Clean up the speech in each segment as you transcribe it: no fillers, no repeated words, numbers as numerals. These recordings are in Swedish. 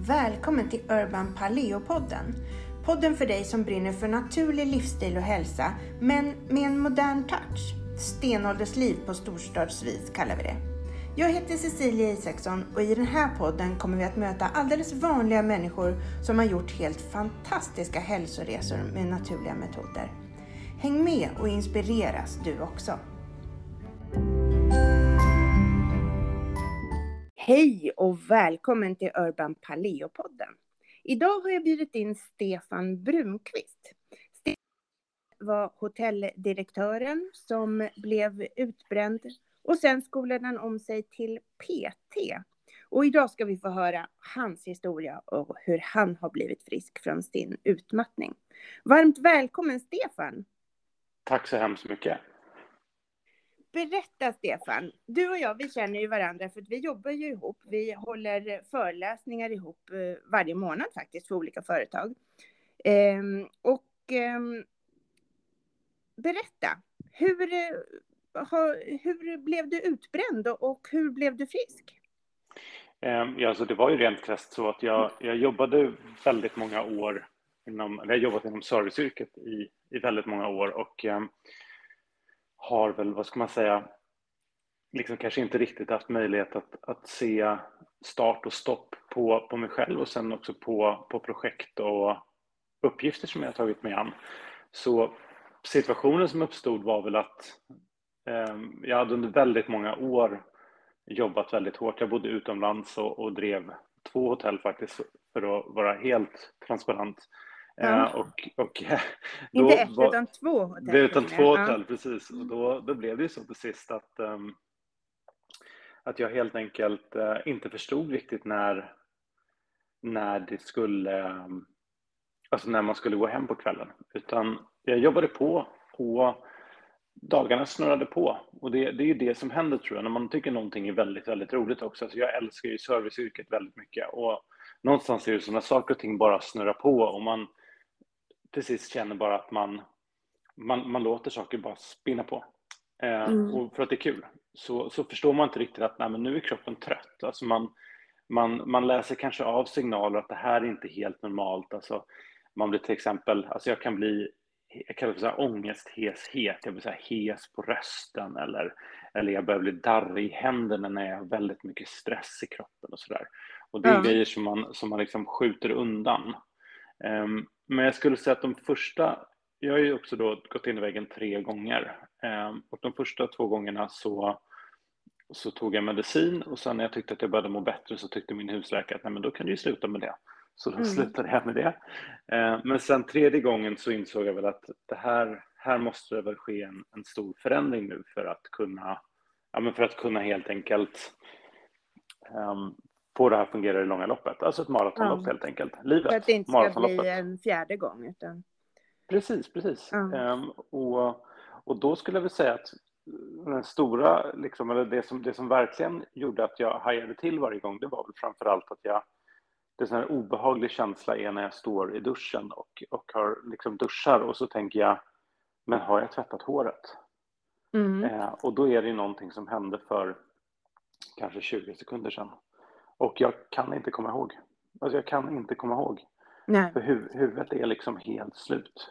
Välkommen till Urban Paleo-podden. Podden för dig som brinner för naturlig livsstil och hälsa, men med en modern touch. Stenåldersliv på storstadsvis kallar vi det. Jag heter Cecilia Isaksson och i den här podden kommer vi att möta alldeles vanliga människor som har gjort helt fantastiska hälsoresor med naturliga metoder. Häng med och inspireras du också. Hej och välkommen till Urban Paleo-podden. Idag har jag bjudit in Stefan Brunqvist. Stefan var hotelldirektören som blev utbränd och sen skolade han om sig till PT. Och idag ska vi få höra hans historia och hur han har blivit frisk från sin utmattning. Varmt välkommen Stefan! Tack så hemskt mycket. Berätta Stefan, du och jag vi känner ju varandra för att vi jobbar ju ihop. Vi håller föreläsningar ihop varje månad faktiskt för olika företag. Berätta, hur blev du utbränd och hur blev du frisk? Så det var ju rent krasst så att jag jobbade väldigt många år jag har jobbat inom serviceyrket i väldigt många år och har väl, vad ska man säga, liksom kanske inte riktigt haft möjlighet att se start och stopp på mig själv och sen också på projekt och uppgifter som jag har tagit mig an. Så situationen som uppstod var väl att jag hade under väldigt många år jobbat väldigt hårt. Jag bodde utomlands och drev 2 hotell faktiskt för att vara helt transparent. Ja. Och Inte ett utan 2 hotell. Utan 2 hotell, ja. Precis. Och då blev det ju så till sist att jag helt enkelt inte förstod riktigt när det skulle, alltså när man skulle gå hem på kvällen. Utan jag jobbade på och dagarna snurrade på. Och det är ju det som händer tror jag, när man tycker någonting är väldigt, väldigt roligt också. Alltså jag älskar ju serviceyrket väldigt mycket. Och någonstans är det så när saker och ting bara snurrar på och man till sist känner bara att man låter saker bara spinna på. Och för att det är kul. Så förstår man inte riktigt att nej, men nu är kroppen trött. Alltså man läser kanske av signaler att det här är inte helt normalt. Alltså man blir till exempel, alltså jag kan bli så här ångestheshet, jag blir så här hes på rösten eller jag börjar bli darrig i händerna när jag har väldigt mycket stress i kroppen och sådär. Och det är grejer som man liksom skjuter undan. Men jag skulle säga att de första, jag har ju också då gått in i väggen 3 gånger och de första 2 gångerna så tog jag medicin och sen när jag tyckte att jag började må bättre så tyckte min husläkare att nej men då kan du ju sluta med det. Så då slutade jag med det. Men sen 3:e gången så insåg jag väl att det här måste det väl ske en stor förändring nu för att kunna helt enkelt få det här fungera i långa loppet. Alltså ett maratonlopp helt enkelt. Livet, för att det inte ska bli en 4:e gång. Utan... Precis. Och då skulle jag väl säga att den stora, liksom, eller det som verkligen gjorde att jag hajade till varje gång, det var väl framförallt att det är en sån här obehaglig känsla är när jag står i duschen och har liksom duschar och så tänker jag, men har jag tvättat håret? Och då är det någonting som hände för kanske 20 sekunder sedan. Och jag kan inte komma ihåg. Alltså jag kan inte komma ihåg. Nej. För huvudet är liksom helt slut.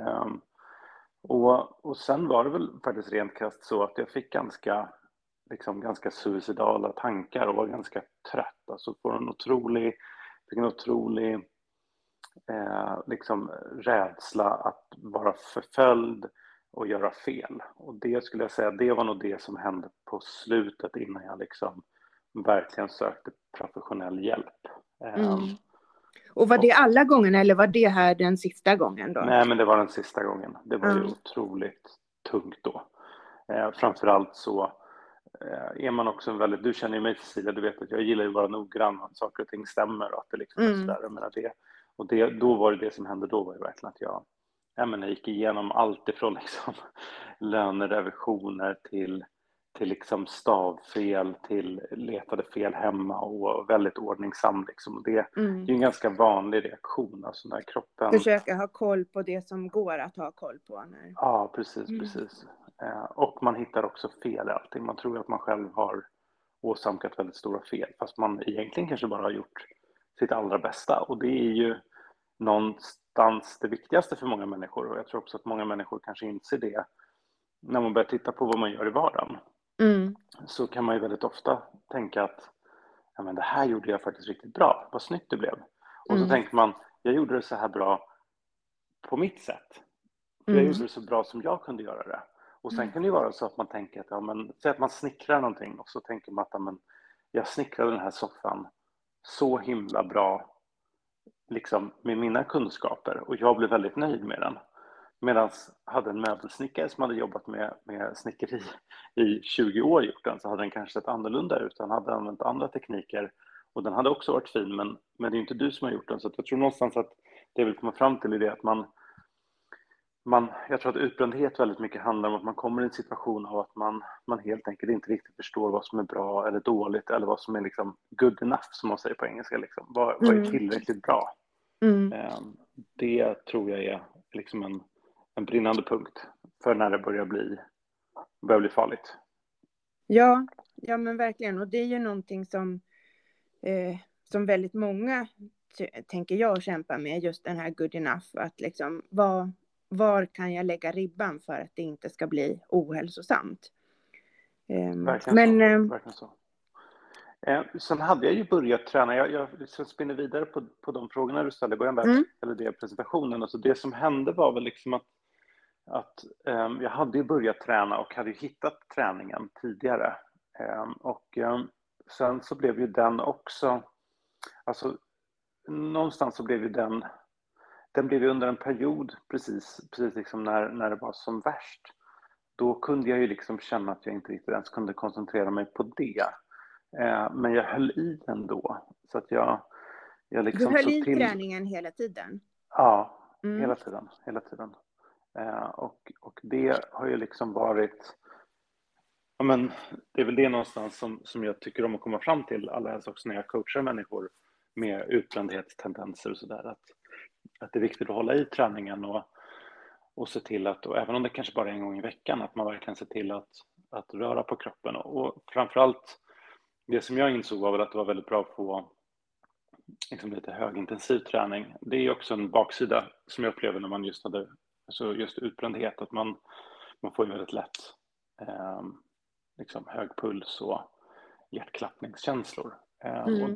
Och sen var det väl faktiskt rent krasst så att jag fick ganska suicidala tankar och var ganska trött. Alltså fick en otrolig liksom rädsla att vara förföljd och göra fel. Och det skulle jag säga, det var nog det som hände på slutet innan jag liksom verkligen sökte professionell hjälp. Och var det alla gångerna eller var det här den sista gången då? Nej, men det var den sista gången. Det var ju otroligt tungt då. Framförallt så är man också väldigt, du känner ju mig Cecilia, du vet att jag gillar ju att vara noggrann att saker och ting stämmer och att det liksom är sådär. Jag menar det. Och då var det som hände då var ju verkligen att jag gick igenom allt ifrån liksom lönerevisioner till liksom stavfel, till letade fel hemma och väldigt ordningsam liksom. Och det är ju en ganska vanlig reaktion, alltså när kroppen... Försöka ha koll på det som går att ha koll på. Ja, precis. Och man hittar också fel i allting. Man tror att man själv har åsamkat väldigt stora fel, fast man egentligen kanske bara har gjort sitt allra bästa. Och det är ju någonstans det viktigaste för många människor. Och jag tror också att många människor kanske inser det när man börjar titta på vad man gör i vardagen. Mm. Så kan man ju väldigt ofta tänka att ja, men det här gjorde jag faktiskt riktigt bra, vad snyggt det blev. Och så tänker man, jag gjorde det så här bra på mitt sätt. För jag gjorde det så bra som jag kunde göra det. Och sen kan det ju vara så att man tänker att, ja, men, säg att man snickrar någonting och så tänker man att ja, men, jag snickrade den här soffan så himla bra liksom, med mina kunskaper och jag blev väldigt nöjd med den. Medan hade en möbelsnickare som hade jobbat med snickeri i 20 år gjort den, så hade den kanske sett annorlunda ut. Den hade använt andra tekniker och den hade också varit fin, men det är inte du som har gjort den. Så att jag tror någonstans att det jag vill komma fram till är det att jag tror att utbrändhet väldigt mycket handlar om att man kommer i en situation av att man helt enkelt inte riktigt förstår vad som är bra eller dåligt eller vad som är liksom good enough, som man säger på engelska. Liksom. Vad är tillräckligt bra? Det tror jag är liksom en brinnande punkt för när det börjar bli farligt. Ja, men verkligen. Och det är ju någonting som väldigt många, tänker jag, kämpar med. Just den här good enough. Att liksom, var kan jag lägga ribban för att det inte ska bli ohälsosamt? Verkligen så. Sen hade jag ju börjat träna. Jag liksom spinner vidare på de frågorna du ställde i början där, eller det presentationen. Alltså det som hände var väl liksom att jag hade ju börjat träna och hade ju hittat träningen tidigare. Sen så blev ju den också, alltså någonstans så blev ju den blev ju under en period precis liksom när det var som värst. Då kunde jag ju liksom känna att jag inte riktigt ens kunde koncentrera mig på det. Men jag höll i den då. Så att jag liksom du höll i träningen hela tiden? Ja, hela tiden. Och det har ju liksom varit, ja, men det är väl det någonstans som jag tycker om att komma fram till, alla helst också när jag coachar människor med utbrändhetstendenser och sådär, att det är viktigt att hålla i träningen och se till att, och även om det kanske bara är en gång i veckan, att man verkligen ser till att röra på kroppen. Och framförallt det som jag insåg var väl att det var väldigt bra att få liksom lite högintensiv träning. Det är också en baksida som jag upplever när man just hade just utbrändhet, att man får ju väldigt lätt liksom hög puls och hjärtklappningskänslor. Och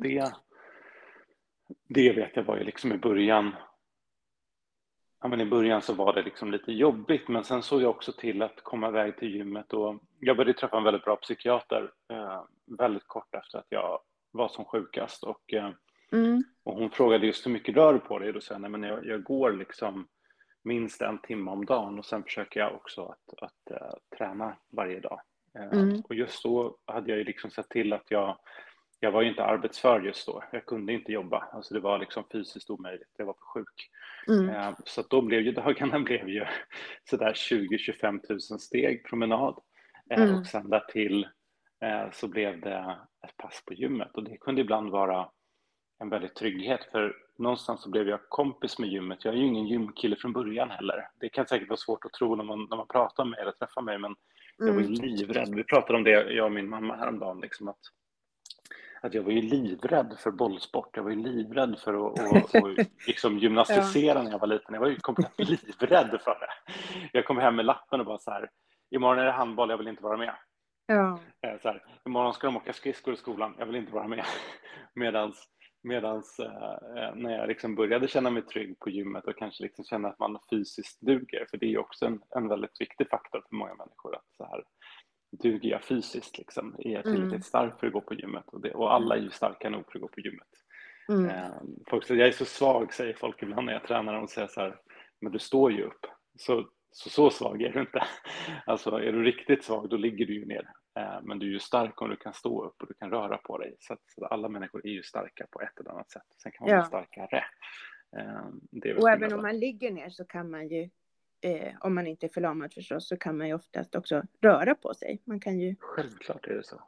det vet jag var ju liksom i början. Ja, men i början så var det liksom lite jobbigt, men sen såg jag också till att komma iväg till gymmet och jag började träffa en väldigt bra psykiater väldigt kort efter att jag var som sjukast och hon frågade just hur mycket rör du på dig, och då sa jag, nej, men jag går liksom minst 1 timme om dagen och sen försöker jag också att träna varje dag. Och just då hade jag ju liksom sett till att jag var ju inte arbetsför just då. Jag kunde inte jobba. Alltså det var liksom fysiskt omöjligt. Jag var för sjuk. Så att då blev ju dagarna sådär 20-25 000 steg promenad. Och sen där till så blev det ett pass på gymmet. Och det kunde ibland vara en väldigt trygghet. För någonstans så blev jag kompis med gymmet. Jag är ju ingen gymkille från början heller. Det kan säkert vara svårt att tro när man pratar med mig eller träffar mig. Men jag var ju livrädd. Vi pratade om det, jag och min mamma häromdagen. Liksom att jag var ju livrädd för bollsport. Jag var ju livrädd för att liksom gymnastisera när jag var liten. Jag var ju komplett livrädd för det. Jag kom hem med lappen och bara så här, imorgon är det handboll, jag vill inte vara med. Ja. Så här, imorgon ska de åka skridskor i skolan, jag vill inte vara med. Medans när jag liksom började känna mig trygg på gymmet och kanske liksom känna att man fysiskt duger, för det är ju också en väldigt viktig faktor för många människor, att så här, duger jag fysiskt liksom, är jag tillräckligt stark för att gå på gymmet, och alla är ju starka nog för att gå på gymmet. Folk säger, jag är så svag, säger folk ibland när jag tränar, och säger så här, men du står ju upp, så svag är du inte. Alltså är du riktigt svag, då ligger du ju ner, men du är ju stark om du kan stå upp och du kan röra på dig, så alla människor är ju starka på ett eller annat sätt. Sen kan man bli starkare. Och även om man ligger ner så kan man ju, om man inte är förlamad förstås, så kan man ju oftast också röra på sig. Man kan ju... Självklart är det så.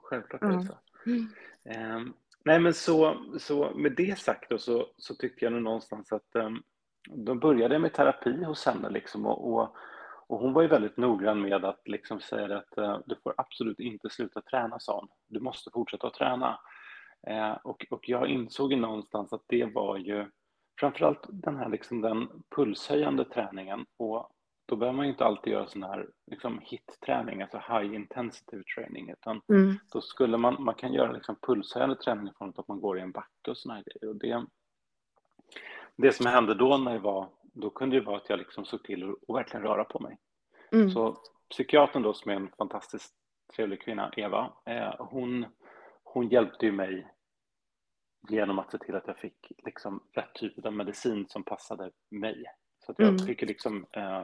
Nej, men så med det sagt då, så tycker jag nog någonstans att de började med terapi hos henne liksom, och hon var ju väldigt noggrann med att liksom säga att du får absolut inte sluta träna, sa hon. Du måste fortsätta att träna. Och jag insåg ju någonstans att det var ju framförallt den här liksom den pulshöjande träningen, och då behöver man ju inte alltid göra sån här liksom hit-träning, alltså high intensity training, utan Mm. då skulle man kan göra liksom pulshöjande träning från att man går i en backe och såna här grejer. Och det som hände då då kunde det vara att jag liksom såg till att verkligen röra på mig. Mm. Så psykiatern då, som är en fantastiskt trevlig kvinna, Eva, hon hjälpte ju mig genom att se till att jag fick liksom rätt typ av medicin som passade mig. Så att jag fick liksom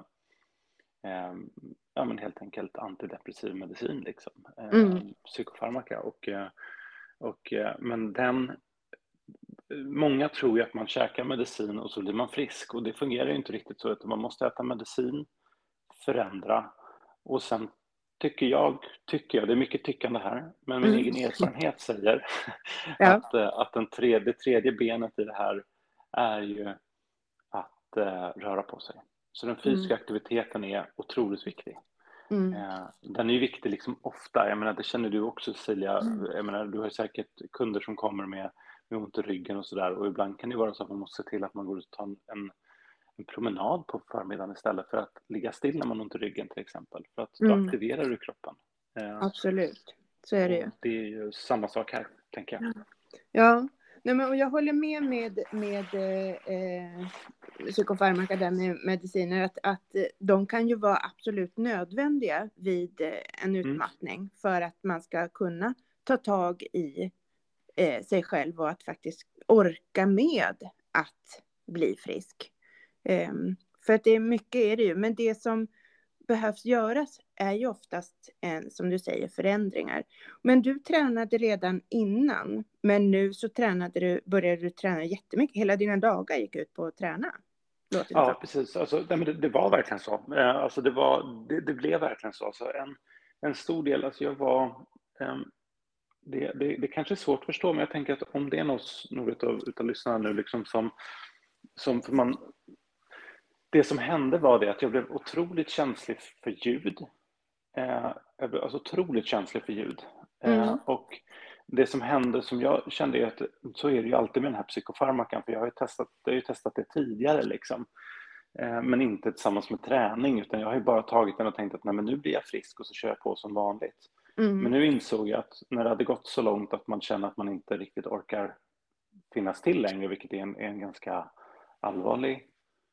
ja, men helt enkelt antidepressiv medicin, liksom, psykofarmaka. Men många tror ju att man käkar medicin och så blir man frisk, och det fungerar ju inte riktigt så, utan man måste äta medicin, förändra, och sen tycker jag, det är mycket tyckande här, men min egen erfarenhet säger Ja. att det tredje benet i det här är ju att röra på sig. Så den fysiska aktiviteten är otroligt viktig. Den är ju viktig liksom ofta. Jag menar, det känner du också, Cecilia. Jag menar, du har säkert kunder som kommer med ont i ryggen och sådär, och ibland kan det vara så att man måste se till att man går ut och tar en promenad på förmiddagen istället för att ligga still när man har ont i ryggen, till exempel, för att då aktiverar du kroppen. Absolut, så är det ju. Det är ju samma sak här, tänker jag. Ja, nej, men och jag håller med psykofarmaka där med mediciner, att de kan ju vara absolut nödvändiga vid en utmattning för att man ska kunna ta tag i sig själv och att faktiskt orka med att bli frisk. För att det är mycket är det ju, men det som behövs göras är ju oftast som du säger, förändringar. Men du tränade redan innan, men nu så började du träna jättemycket. Hela dina dagar gick ut på att träna. Ja, precis. Alltså, det var verkligen så. Alltså, det blev verkligen så. Alltså, en stor del, alltså jag var... Det kanske är svårt att förstå, men jag tänker att om det är något utav lyssnarna nu liksom det som hände var det att jag blev otroligt känslig för ljud. Alltså otroligt känslig för ljud. Och det som hände, som jag kände, är att så är det ju alltid med den här psykofarmakan, för jag har ju testat det tidigare liksom. Men inte tillsammans med träning, utan jag har ju bara tagit den och tänkt att nej, men nu blir jag frisk och så kör jag på som vanligt. Men nu insåg jag att när det hade gått så långt att man känner att man inte riktigt orkar finnas till längre, vilket är en ganska allvarlig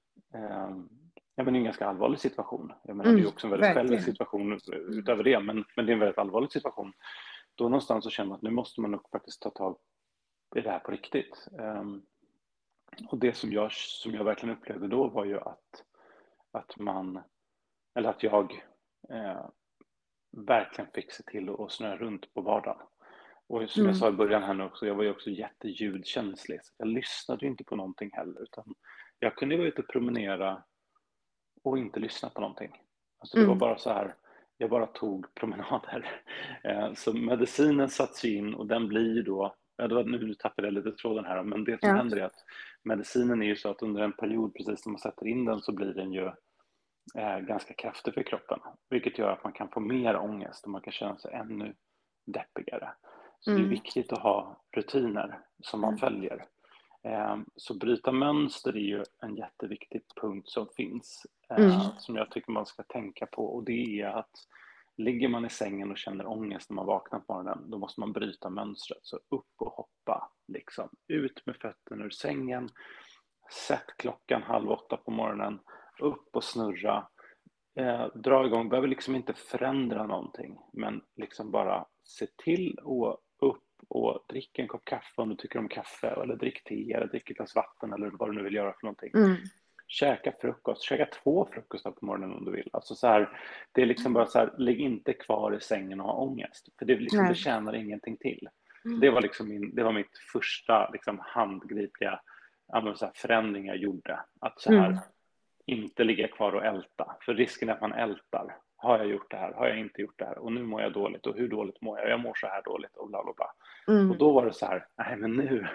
en ganska allvarlig situation. Jag menar, det är också en väldigt självisk situation utöver det, men det är en väldigt allvarlig situation. Då någonstans så känner man att nu måste man nog faktiskt ta tag i det här på riktigt. Och det som jag verkligen upplevde då var ju att jag verkligen fick se till att snöa runt på vardagen. Och som jag sa i början här nu också, jag var ju också jätteljudkänslig. Så jag lyssnade ju inte på någonting heller, utan jag kunde vara ute och promenera och inte lyssna på någonting. Alltså det var bara så här, jag bara tog promenader. Så medicinen sattes in, och den blir då, nu tappade jag lite tråden här, men det som händer är att medicinen är ju så att under en period, precis när man sätter in den, så blir den ju ganska kraftig för kroppen, vilket gör att man kan få mer ångest och man kan känna sig ännu deppigare. Så det är viktigt att ha rutiner som man följer. Så bryta mönster är ju en jätteviktig punkt som finns, som jag tycker man ska tänka på, och det är att ligger man i sängen och känner ångest när man vaknar på morgonen, då måste man bryta mönstret. Så upp och hoppa, liksom. Ut med fötterna ur sängen, sätt klockan 7:30 på morgonen, upp och snurra, dra igång, behöver liksom inte förändra någonting, men liksom bara se till att upp och drick en kopp kaffe om du tycker om kaffe, eller drick te, eller drick ett glas vatten, eller vad du nu vill göra för någonting. Käka frukost, käka 2 frukostar på morgonen om du vill. Alltså så här, det är liksom bara så här, ligg inte kvar i sängen och ha ångest, för det tjänar ingenting till. Det var liksom det var mitt första liksom handgripliga förändring jag gjorde, att så här inte ligga kvar och älta, för risken är att man ältar. Har jag gjort det här? Har jag inte gjort det här? Och nu mår jag dåligt, och hur dåligt mår jag? Jag mår så här dåligt, och bla bla bla. Och då var det så här, nej men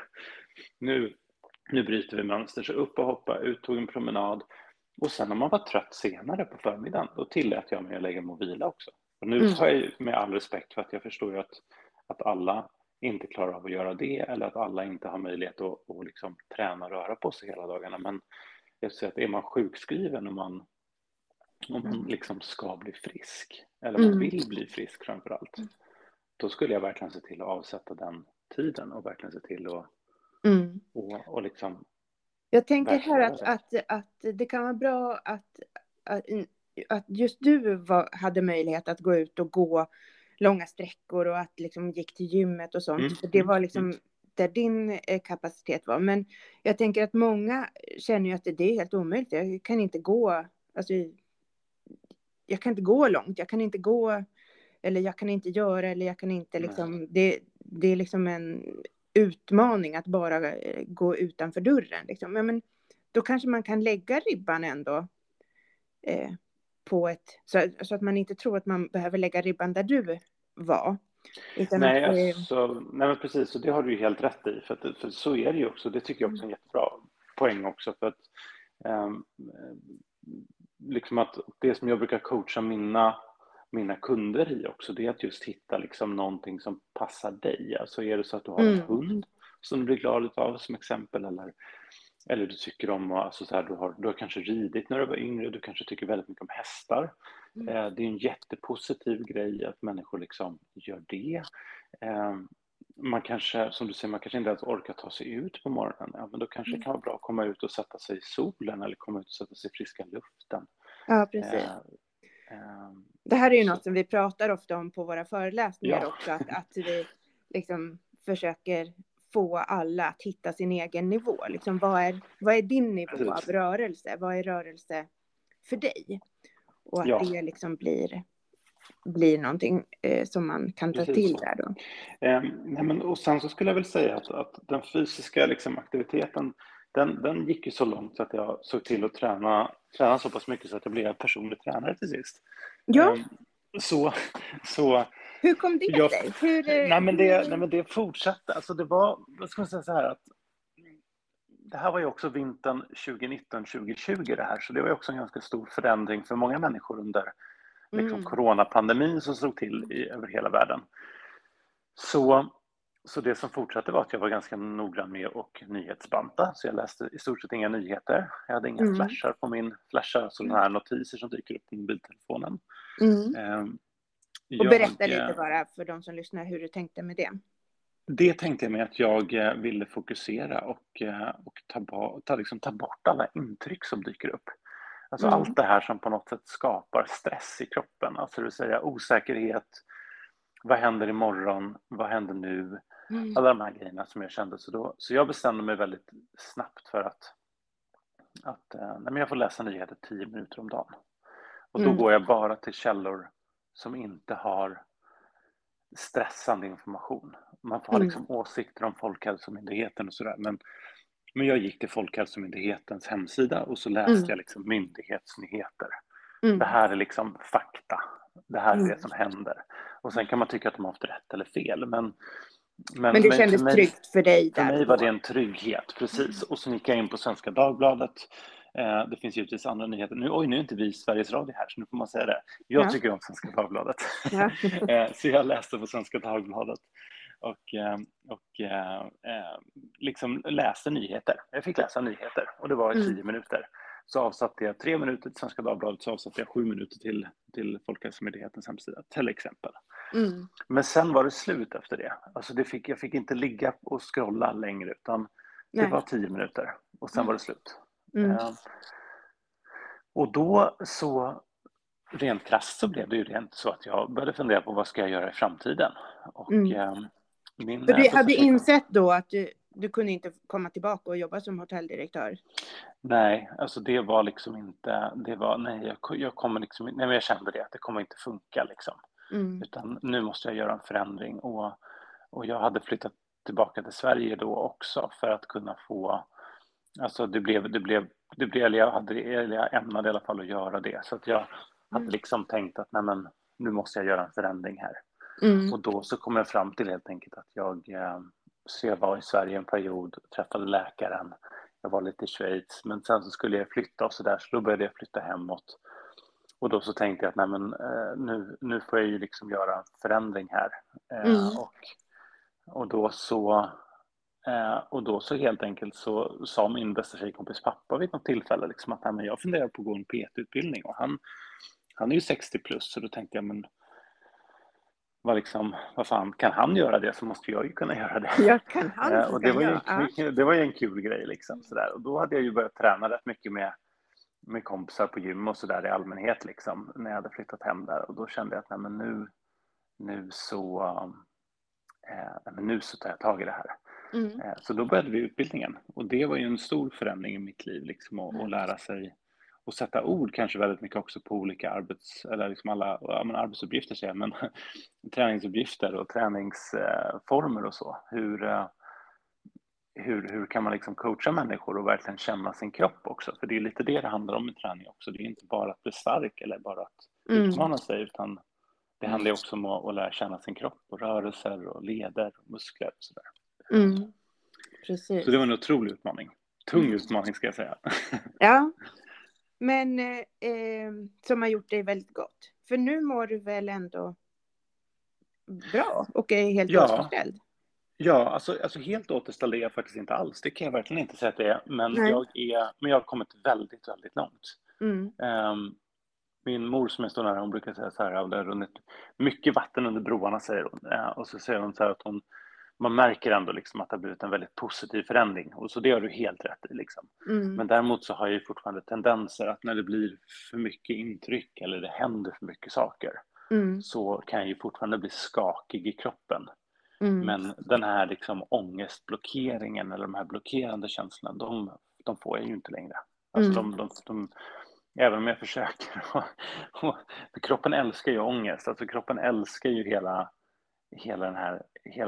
nu bryter vi mönster. Så upp och hoppa, ut, tog en promenad. Och sen när man var trött senare på förmiddagen, då tillät jag mig att lägga mig och vila också. Och nu har jag med all respekt för att jag förstår ju att alla inte klarar av att göra det, eller att alla inte har möjlighet att liksom träna och röra på sig hela dagarna. Men jag säger att är man sjukskriven om man liksom ska bli frisk, eller man vill bli frisk framför allt, då skulle jag verkligen se till att avsätta den tiden och verkligen se till att och liksom. Jag tänker här att det kan vara bra att just du hade möjlighet att gå ut och gå långa sträckor och att liksom gick till gymmet och sånt. För det var liksom där din kapacitet var. Men jag tänker att många känner ju att det är helt omöjligt. Jag kan inte gå, alltså, jag kan inte gå långt. Jag kan inte gå, eller jag kan inte göra, eller jag kan inte liksom, det är liksom en utmaning att bara gå utanför dörren. Liksom. Men då kanske man kan lägga ribban ändå på ett, så att man inte tror att man behöver lägga ribban där du var. Utan Nej, nej men precis, och det har du ju helt rätt i, för så är det ju också. Det tycker jag också är en jättebra poäng också, för att liksom att det som jag brukar coacha mina kunder i också, det är att just hitta liksom någonting som passar dig. Alltså är det så att du har en hund som du blir glad av som exempel, eller du tycker om, alltså så här, du har kanske ridit när du var yngre, du kanske tycker väldigt mycket om hästar. Det är en jättepositiv grej att människor liksom gör det. Man kanske, som du säger, man kanske inte ens orkar ta sig ut på morgonen. Ja, men då kanske det kan vara bra att komma ut och sätta sig i solen, eller komma ut och sätta sig i friska luften. Ja, precis. Det här är ju något som vi pratar ofta om på våra föreläsningar också, att vi liksom försöker få alla att hitta sin egen nivå. Liksom, vad är din nivå av rörelse? Vad är rörelse för dig? Och att det liksom blir någonting som man kan ta till där då. Nej, men, och sen så skulle jag väl säga att den fysiska liksom aktiviteten, den gick ju så långt så att jag såg till att träna så pass mycket så att jag blev personlig tränare till sist. Ja. Så hur kom det sig? Nej, men det fortsatte. Alltså det var, vad ska man säga så här, att det här var ju också vintern 2019-2020 det här, så det var ju också en ganska stor förändring för många människor under liksom coronapandemin som slog till över hela världen. Så det som fortsatte var att jag var ganska noggrann med och nyhetsbanta, så jag läste i stort sett inga nyheter. Jag hade inga flashar på min flashar, sådana här notiser som dyker upp på mobiltelefonen. Och berätta lite bara för de som lyssnar hur du tänkte med det. Det tänkte jag med att jag ville fokusera och ta bort alla intryck som dyker upp. Alltså allt det här som på något sätt skapar stress i kroppen. Alltså det vill säga osäkerhet, vad händer imorgon, vad händer nu? Alla de här grejerna som jag kände. Så jag bestämde mig väldigt snabbt för att jag får läsa nyheter 10 minuter om dagen. Och då går jag bara till källor som inte har stressande information. Man får ha liksom åsikter om Folkhälsomyndigheten och sådär. Men jag gick till Folkhälsomyndighetens hemsida och så läste jag liksom myndighetsnyheter. Det här är liksom fakta. Det här är det som händer. Och sen kan man tycka att de har haft rätt eller fel. Men det kändes tryggt för dig där. För mig var det en trygghet, precis. Och så gick jag in på Svenska Dagbladet. Det finns givetvis andra nyheter. Nu är inte vi Sveriges Radio här, så nu får man säga det. Jag tycker om Svenska Dagbladet. Så jag läste på Svenska Dagbladet. Och liksom läste nyheter. Jag fick läsa nyheter och det var 10 minuter. Så avsatte jag 3 minuter till Svenska Dagbladet, så avsatte jag 7 minuter till Folkhälsomyndighetens hemsida till exempel. Men sen var det slut efter det. Alltså jag fick inte ligga och scrolla längre, utan det var 10 minuter och sen var det slut. Och då så rent krasst så blev det ju rent så att jag började fundera på vad ska jag göra i framtiden. Och för du hade insett då att du kunde inte komma tillbaka och jobba som hotelldirektör? Nej, alltså det var liksom inte, jag kommer liksom, nej men jag kände det, att det kommer inte funka liksom. Utan nu måste jag göra en förändring, och jag hade flyttat tillbaka till Sverige då också för att kunna få, alltså jag ämnade i alla fall att göra det, så att jag hade liksom tänkt att nu måste jag göra en förändring här. Och då så kom jag fram till helt enkelt att så jag var i Sverige en period, träffade läkaren, jag var lite i Schweiz, men sen så skulle jag flytta och så då började jag flytta hemåt. Och då så tänkte jag att nu får jag ju liksom göra en förändring här. Och Och då så helt enkelt så sa min bästa tjejkompis pappa vid något tillfälle liksom att nej, men jag funderar på att gå en PT-utbildning, och han är ju 60 plus, så då tänkte jag, men vad fan, kan han göra det så måste jag ju kunna göra det. Ja, kan han så Och det kan var ju jag. det var ju en kul grej liksom sådär. Och då hade jag ju börjat träna rätt mycket med kompisar på gym och sådär i allmänhet liksom, när jag hade flyttat hem där, och då kände jag att nej, men nu så tar jag tag i det här. Så då började vi utbildningen, och det var ju en stor förändring i mitt liv liksom, att lära sig och sätta ord kanske väldigt mycket också på olika arbetsuppgifter säger jag, men träningsuppgifter och träningsformer och så. Hur kan man liksom coacha människor och verkligen känna sin kropp också? För det är lite det handlar om i träning också. Det är inte bara att bli stark eller bara att utmana sig, utan det handlar också om att lära känna sin kropp och rörelser och leder och muskler och sådär. Precis. Så det var en otrolig utmaning. Tung utmaning ska jag säga. Ja, men som har gjort dig väldigt gott. För nu mår du väl ändå bra och är helt återställd? Ja, alltså helt återställd är jag faktiskt inte alls. Det kan jag verkligen inte säga att det är. Men jag har kommit väldigt, väldigt långt. Min mor som jag står nära, hon brukar säga så här, det har runnit mycket vatten under broarna, säger hon. Och så säger hon så här att man märker ändå liksom att det har blivit en väldigt positiv förändring. Och så det har du helt rätt i liksom. Men däremot så har jag ju fortfarande tendenser att när det blir för mycket intryck eller det händer för mycket saker, så kan jag ju fortfarande bli skakig i kroppen. Men den här liksom ångestblockeringen eller de här blockerande känslorna, de får jag ju inte längre. Alltså även om jag försöker. För kroppen älskar ju ångest. Alltså kroppen älskar ju hela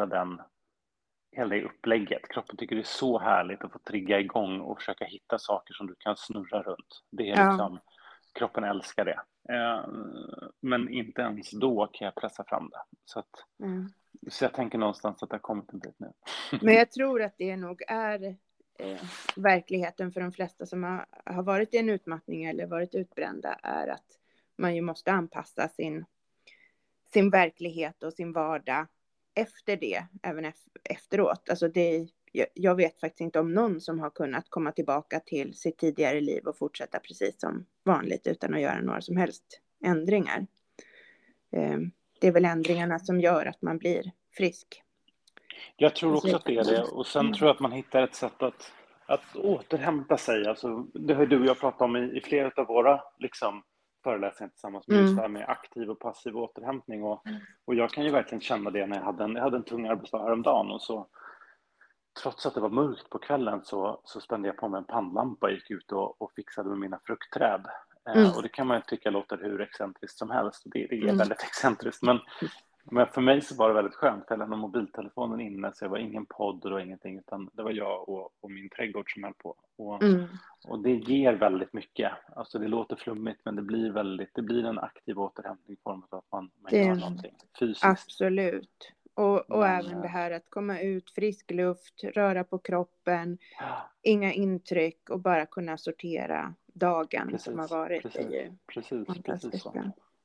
det upplägget. Kroppen tycker det är så härligt att få trigga igång och försöka hitta saker som du kan snurra runt. Det är liksom, kroppen älskar det. Men inte ens då kan jag pressa fram det. Så jag tänker någonstans att det har kommit en bit nu. Men jag tror att det nog är verkligheten för de flesta som har varit i en utmattning eller varit utbrända, är att man ju måste anpassa sin verklighet och sin vardag efter det, även efteråt. Alltså jag vet faktiskt inte om någon som har kunnat komma tillbaka till sitt tidigare liv och fortsätta precis som vanligt utan att göra några som helst ändringar. Det är väl ändringarna som gör att man blir frisk. Jag tror också att det är det. Och sen tror jag att man hittar ett sätt att återhämta sig. Alltså, det har du och jag pratat om i flera av våra liksom, föreläsningar tillsammans med just det här med aktiv och passiv återhämtning. Och jag kan ju verkligen känna det när jag hade en tung arbetsdag häromdagen. Och så, trots att det var mörkt på kvällen så spände jag på mig en pannlampa och gick ut och fixade med mina fruktträd. Och det kan man ju tycka låter hur excentriskt som helst. Det är väldigt excentriskt. Men för mig så var det väldigt skönt. Jag lämnade mobiltelefonen inne, så det var ingen podd och ingenting, utan det var jag och min trädgård som höll på. Och det ger väldigt mycket. Alltså det låter flummigt, men det blir en aktiv återhämtning i form av att man gör någonting fysiskt. Absolut. Och även det här att komma ut, frisk luft, röra på kroppen, inga intryck och bara kunna sortera dagen som har varit. Precis så.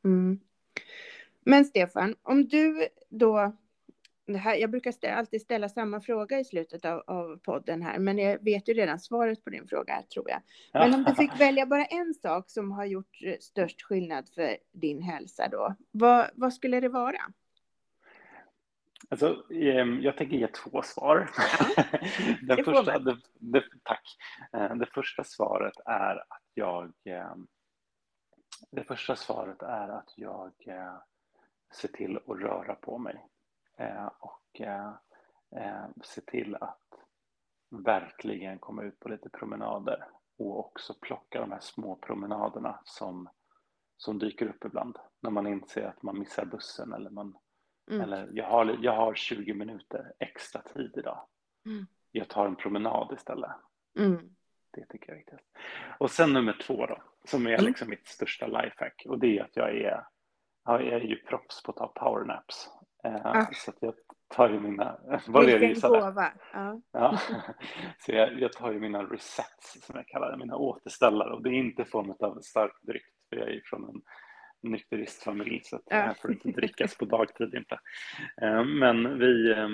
Men Stefan, om du då, jag brukar alltid ställa samma fråga i slutet av podden här, men jag vet ju redan svaret på din fråga, tror jag. Men om du fick välja bara en sak som har gjort störst skillnad för din hälsa då, vad skulle det vara? Alltså, jag tänker ge 2 svar. Tack. Det första svaret är att jag ser till att röra på mig. Och se till att verkligen komma ut på lite promenader. Och också plocka de här små promenaderna som dyker upp ibland. När man inser att man missar bussen eller jag har 20 minuter extra tid idag. Jag tar en promenad istället. Det tycker jag är viktigt. Och sen nummer 2 då, som är liksom mitt största lifehack. Och det är att jag är ju proffs på att ta powernaps. Så att jag tar ju mina... Vilken gåva. Ja. Så jag tar ju mina resets, som jag kallar det, mina återställare. Och det är inte form av stark dryck, för jag är ju från en nykteristfamilj, så att här får det inte drickas på dagtid inte. Men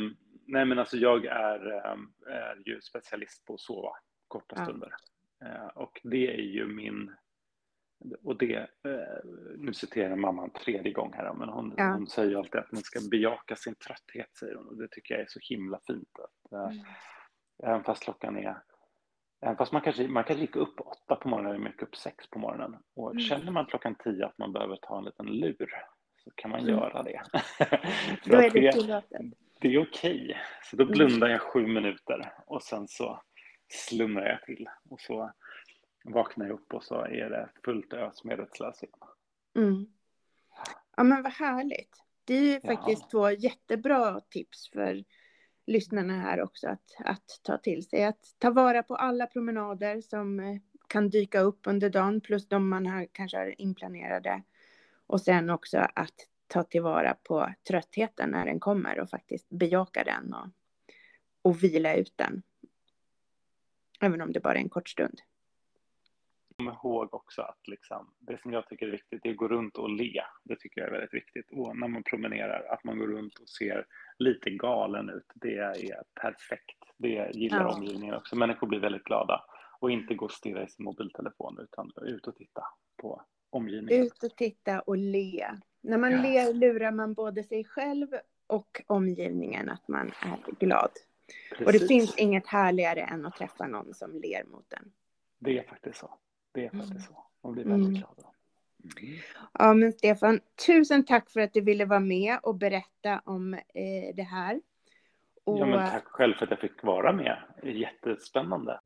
Nej, men alltså jag är ju specialist på att sova korta Ja. stunder. Och det är ju och det, nu citerar jag mamma en tredje gång här, men hon säger ju alltid att man ska bejaka sin trötthet, säger hon. Och det tycker jag är så himla fint. Att, även fast man kanske gick upp 8 på morgonen eller mycket upp 6 på morgonen. Och känner man klockan 10 att man behöver ta en liten lur, så kan man göra det. Då är det tillåtet. Det är okej. Så då blundar jag 7 minuter och sen så slumrar jag till. Och så vaknar jag upp och så är det fullt ös medvetslös igen. Ja, men vad härligt. Det är ju faktiskt 2 jättebra tips för lyssnarna här också att ta till sig. Att ta vara på alla promenader som kan dyka upp under dagen, plus de man kanske har inplanerade. Och sen också att ta tillvara på tröttheten när den kommer och faktiskt bejaka den och vila ut den. Även om det bara är en kort stund. Kom ihåg också att liksom, det som jag tycker är viktigt är att gå runt och le. Det tycker jag är väldigt viktigt. Och när man promenerar, att man går runt och ser lite galen ut. Det är perfekt. Det gillar omgivningen också. Människor blir väldigt glada. Och inte gå och stirra i sin mobiltelefon, utan ut och titta på omgivningen. Ut och titta och le. När man ler lurar man både sig själv och omgivningen att man är glad. Precis. Och det finns inget härligare än att träffa någon som ler mot en. Det är faktiskt så. Man blir väldigt glad. Ja, men Stefan, tusen tack för att du ville vara med och berätta om det här. Ja, men tack själv för att jag fick vara med. Det är jättespännande.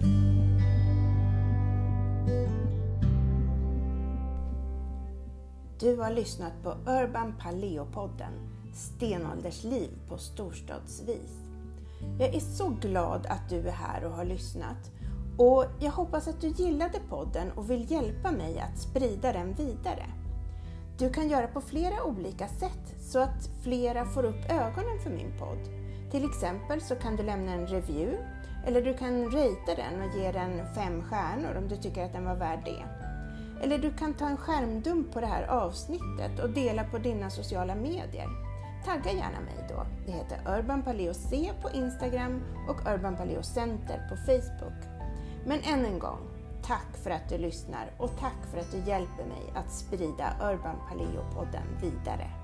Du har lyssnat på Urban Paleo-podden, Stenåldersliv på storstadsvis. Jag är så glad att du är här och har lyssnat. Och jag hoppas att du gillade podden och vill hjälpa mig att sprida den vidare. Du kan göra på flera olika sätt så att flera får upp ögonen för min podd. Till exempel så kan du lämna en review, eller du kan ratea den och ge den 5 stjärnor om du tycker att den var värd det. Eller du kan ta en skärmdump på det här avsnittet och dela på dina sociala medier. Tagga gärna mig då. Det heter Urban Paleo C på Instagram och Urban Paleo Center på Facebook. Men än en gång, tack för att du lyssnar och tack för att du hjälper mig att sprida Urban Paleo-podden vidare.